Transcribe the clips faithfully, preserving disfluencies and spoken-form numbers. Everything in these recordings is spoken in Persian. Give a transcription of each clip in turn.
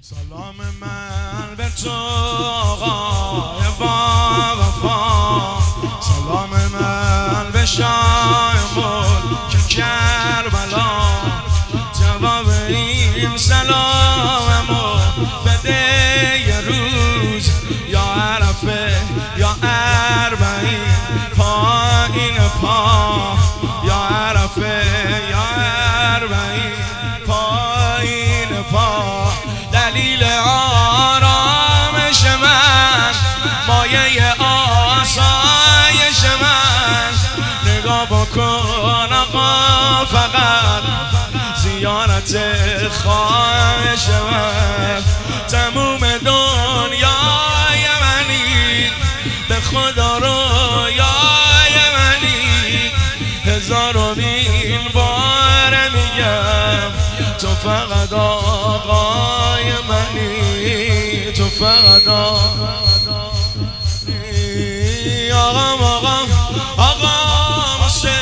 سلام من به تو آقای با وفا، سلام من به شاه ملک کربلا. جواب این سلاممو بده یه روز، یا عرفه یا اربعین پایین پا، یا عرفه یا اربعین پایین پا. دلیل آرامش من، مایه آسایش من، نگاه بکن آقا فقط زیارت خواهش من. تموم دنیای منی، به خدا رویای منی، هزار و مین بار میگم تو فقط آقای منی، تو فقط آقا آقا آقا آقا مسه.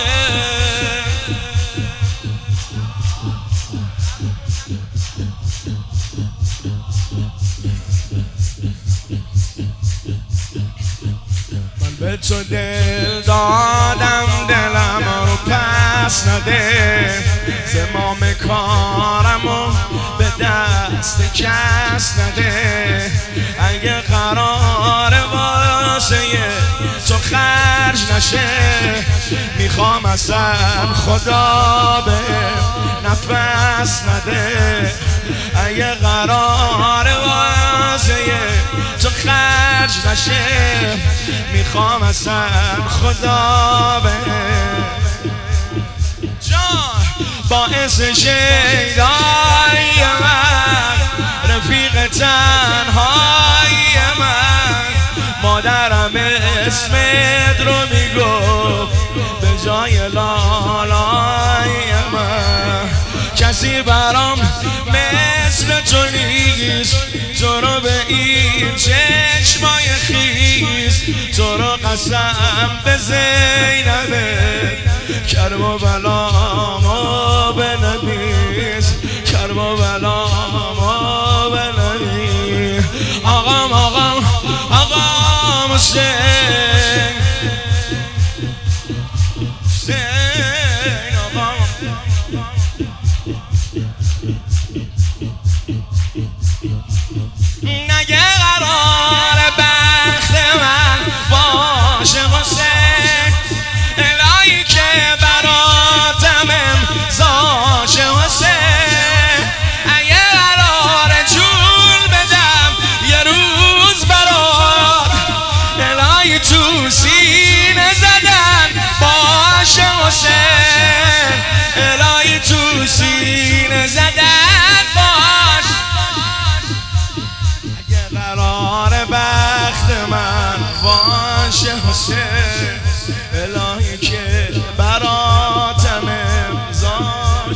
من به تو دل دادم، دلم رو پس نده، زمام کارمو به دست کس نده. اگه قرار واسه تو خرج نشه، میخوام اصلا خدا به نفس نده. اگه قرار واسه تو خرج نشه، میخوام اصلا خدا به جان. باعث شیدای من، رفیق تنهای من، مادرم اسمت رو میگفت به جای لالای من. کسی برام مثل تو نیست، تو رو به این چشمای خیز، تو رو قسم به زینبه، کرب و بلامو بنویس، کرب و بلامو بنویس. آقام آقام آقام حسین، حسین آقام. نگه قرار بخت من باشه حسین، الهی که براتم امضاشه حسین. اگه قرار جون بدم یه روز برات، الهی تو سینه زدن باشه حسین، الهی تو سینه زدن باش. اگه قرار بخت من باشه حسین، الهی که براتم امضاش.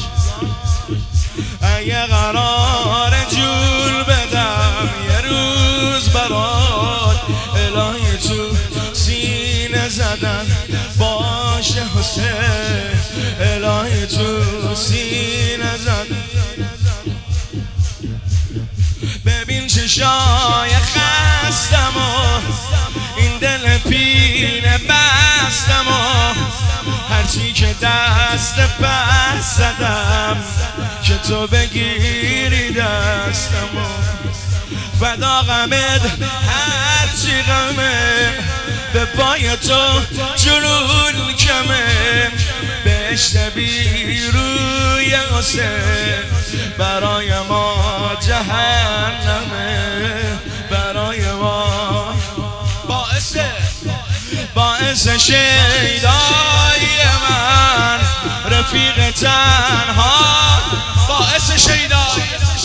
اگه قرار جول بدم یه روز برات، الهی تو سینه زدن باشه حسین، الهی تو سینه زدن. ببین چشای خستم و این دل پینه بستم و هرچی که دست پس زدم که تو بگیری دستم و فدا غمت هرچی غمه، به پای تو جنون کمه. بهشت بی روی حسین، برای ما جهنمه، برای ما باعث باعث شیدای من، رفیق تنها باعث شیدای.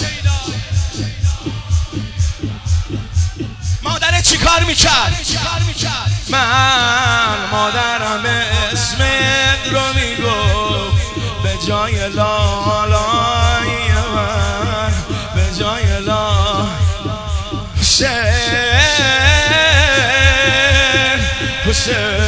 مادرت چی کار میکرد؟ من مادرم اسمت رو میگفت به جای لالای من، به جای لا حسین حسین.